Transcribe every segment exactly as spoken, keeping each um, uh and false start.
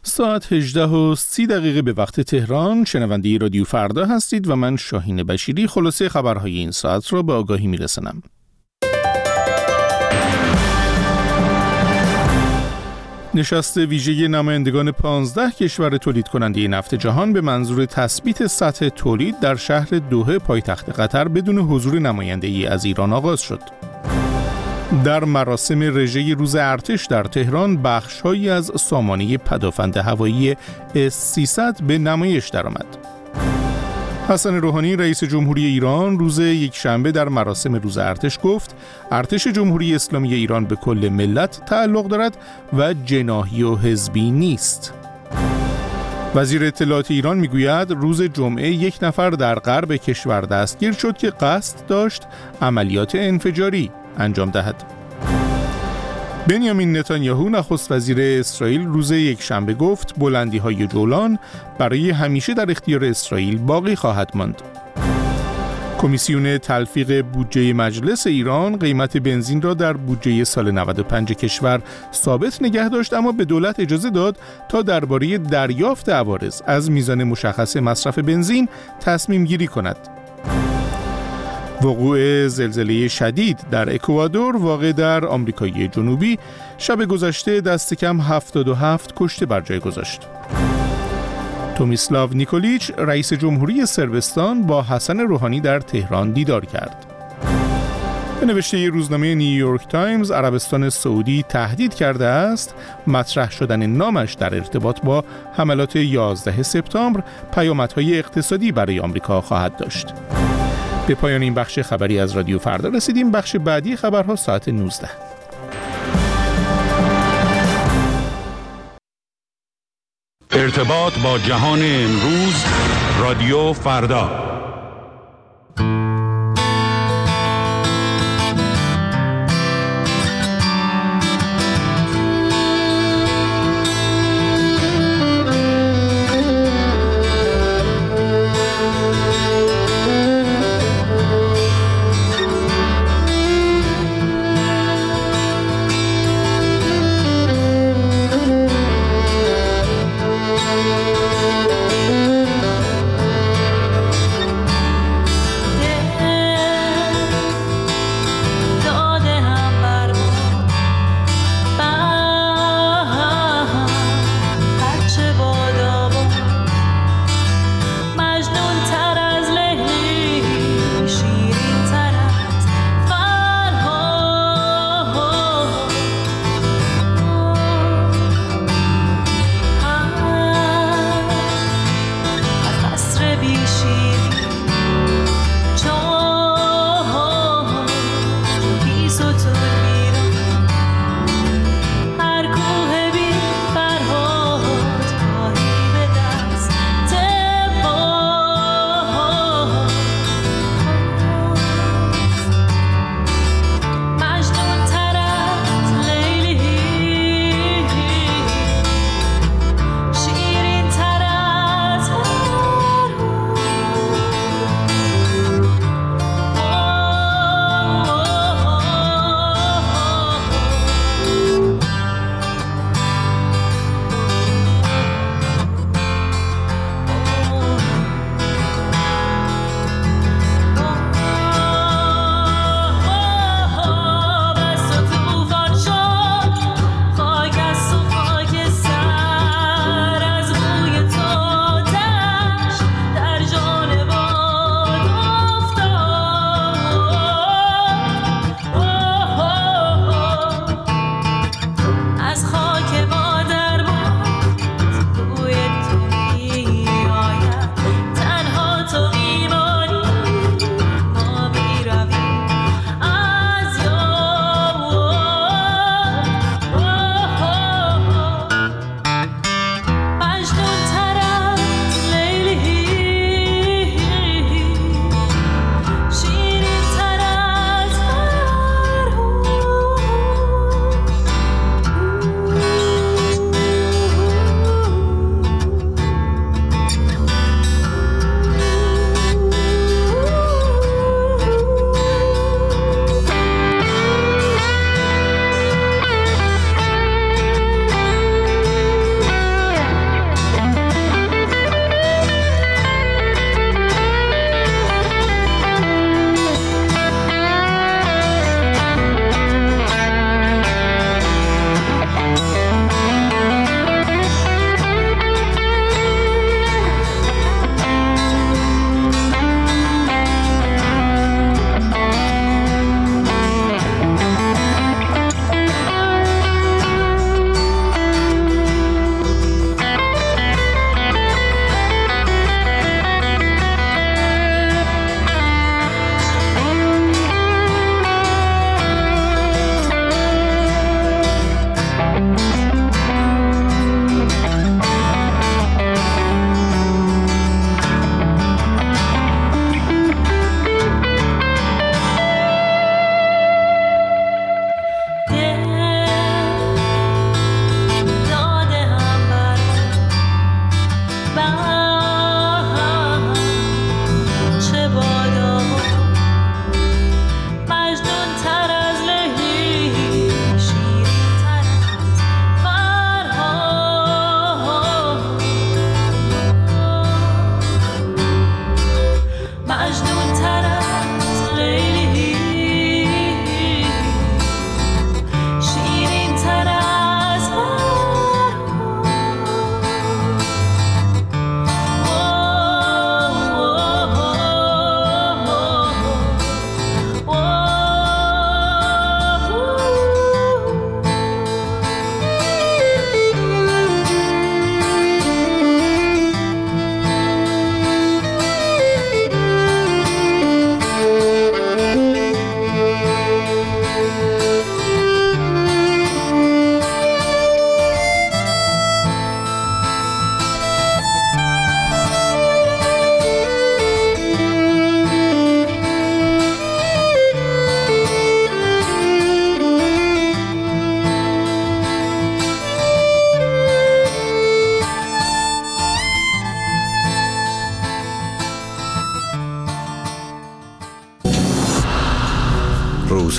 ساعت هجده و سی دقیقه به وقت تهران. شنونده رادیو فردا هستید و من شاهین بشیری خلاصه خبرهای این ساعت را به آگاهی میرسانم. نشست ویژه نمایندگان پانزده کشور تولید کننده نفت جهان به منظور تثبیت سطح تولید در شهر دوحه پایتخت قطر بدون حضور نماینده‌ای از ایران آغاز شد. در مراسم رژه روز ارتش در تهران بخش‌هایی از سامانه پدافند هوایی اس سیصد به نمایش درآمد. حسن روحانی رئیس جمهوری ایران روز یکشنبه در مراسم روز ارتش گفت ارتش جمهوری اسلامی ایران به کل ملت تعلق دارد و جناحی و حزبی نیست. وزیر اطلاعات ایران میگوید روز جمعه یک نفر در غرب کشور دستگیر شد که قصد داشت عملیات انفجاری انجام دهد. بنیامین نتانیاهو نخست وزیر اسرائیل روز یکشنبه گفت بلندی‌های جولان برای همیشه در اختیار اسرائیل باقی خواهد ماند. کمیسیون تلفیق بودجه مجلس ایران قیمت بنزین را در بودجه سال نود و پنج کشور ثابت نگه داشت، اما به دولت اجازه داد تا درباره دریافت عوارض از میزان مشخص مصرف بنزین تصمیم گیری کند. وقوع زلزله شدید در اکوادور واقع در آمریکای جنوبی شب گذشته دست کم هفتاد و هفت کشته بر جای گذاشت. تومیسلاو نیکولیچ رئیس جمهوری صربستان با حسن روحانی در تهران دیدار کرد. به نوشته روزنامه نیویورک تایمز عربستان سعودی تهدید کرده است مطرح شدن نامش در ارتباط با حملات یازده سپتامبر پیامدهای اقتصادی برای آمریکا خواهد داشت. به پایان این بخش خبری از رادیو فردا رسیدیم. بخش بعدی خبرها ساعت نوزده. ارتباط با جهان امروز، رادیو فردا.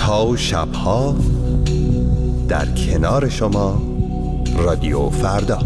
روزها و شبها در کنار شما رادیو فردا.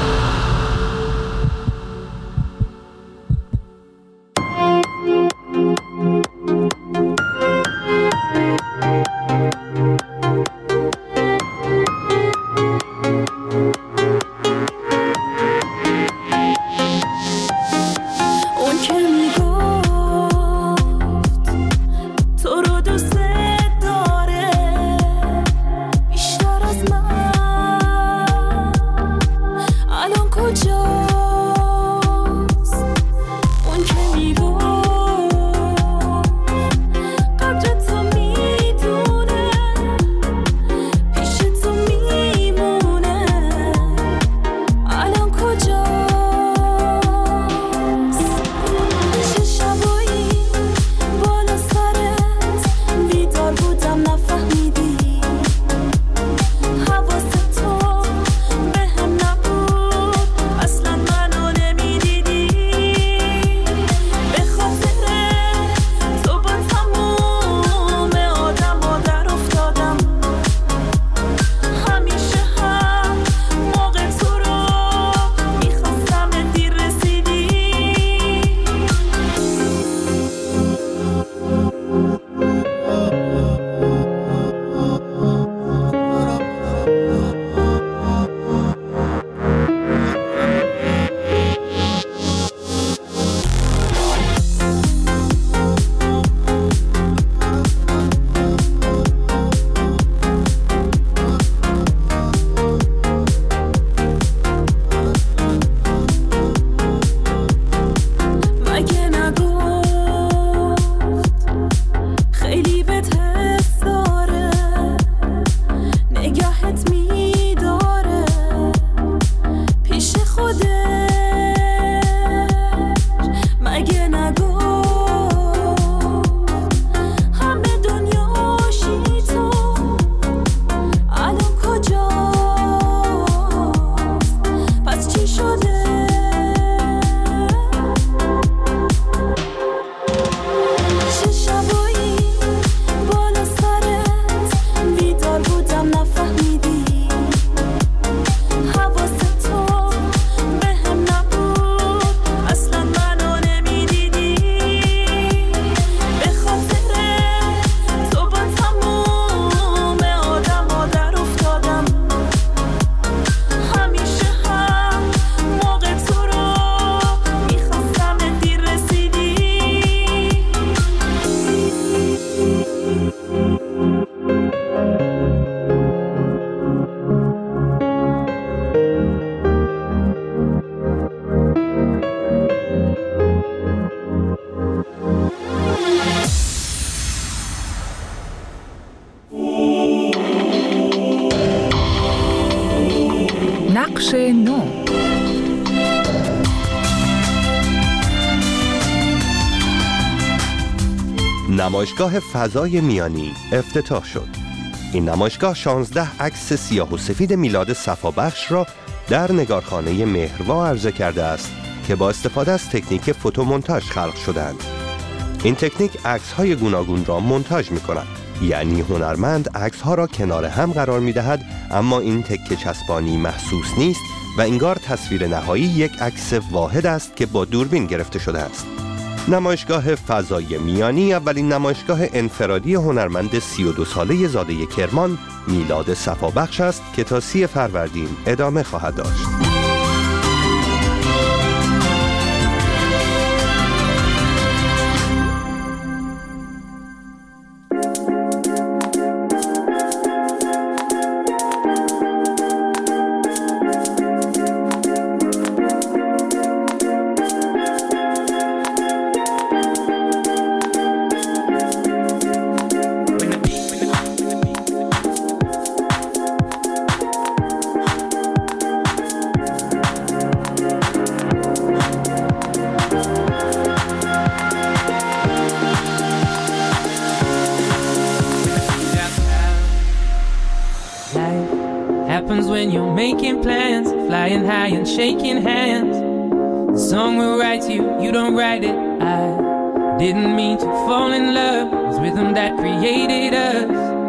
نقش نو. نمایشگاه فضای میانی افتتاح شد. این نمایشگاه شانزده عکس سیاه و سفید میلاد صفابخش را در نگارخانه مهروا عرضه کرده است که با استفاده از تکنیک فوتومونتاژ خلق شدند. این تکنیک عکس‌های گوناگون را مونتاژ می‌کند، یعنی هنرمند عکس‌ها را کنار هم قرار می‌دهد، اما این تکه چسبانی محسوس نیست و انگار تصویر نهایی یک عکس واحد است که با دوربین گرفته شده است. نمایشگاه فضای میانی اولین نمایشگاه انفرادی هنرمند سی و دو ساله زاده کرمان میلاد صفابخش است که تا سی فروردین ادامه خواهد داشت. Happens when you're making plans, flying high and shaking hands. The song will write you, you don't write it. I didn't mean to fall in love. It's rhythm that created us.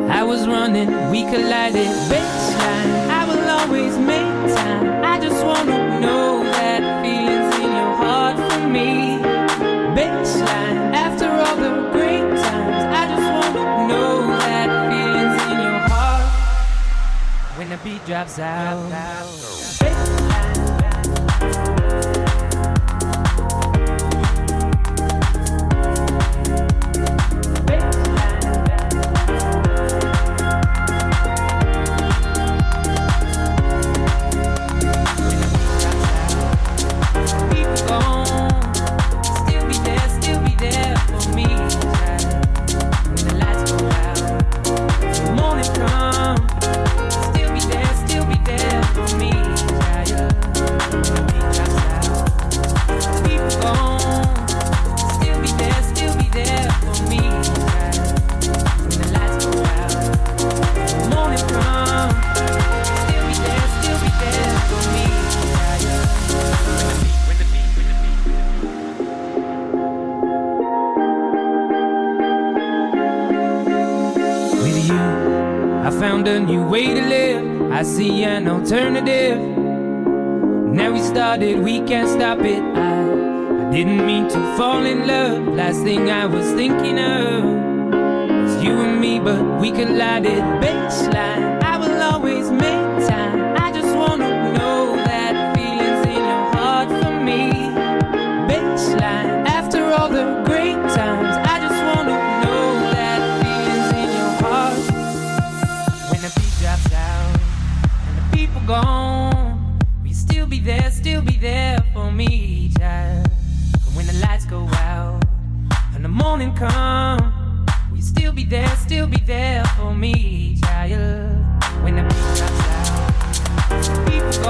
I was running, we collided. Baseline, I will always make time. I just wanna know that feeling's in your heart for me. Baseline, after all the great times, I just wanna know that feeling's in your heart when the beat drops out. A new way to live, I see an alternative. Now we started, we can't stop it. I, I didn't mean to fall in love. Last thing I was thinking of was you and me, but we collided. Baseline, I will always make time. I just wanna know that feeling's in your heart for me. Baseline, after all the great times, I just wanna know that feeling's in your heart when the beat drops out and the people gone. We still be there, still be there for me, child. And when the lights go out and the morning come, we still be there, still be there for me, child. When the beat drops out, the people gone.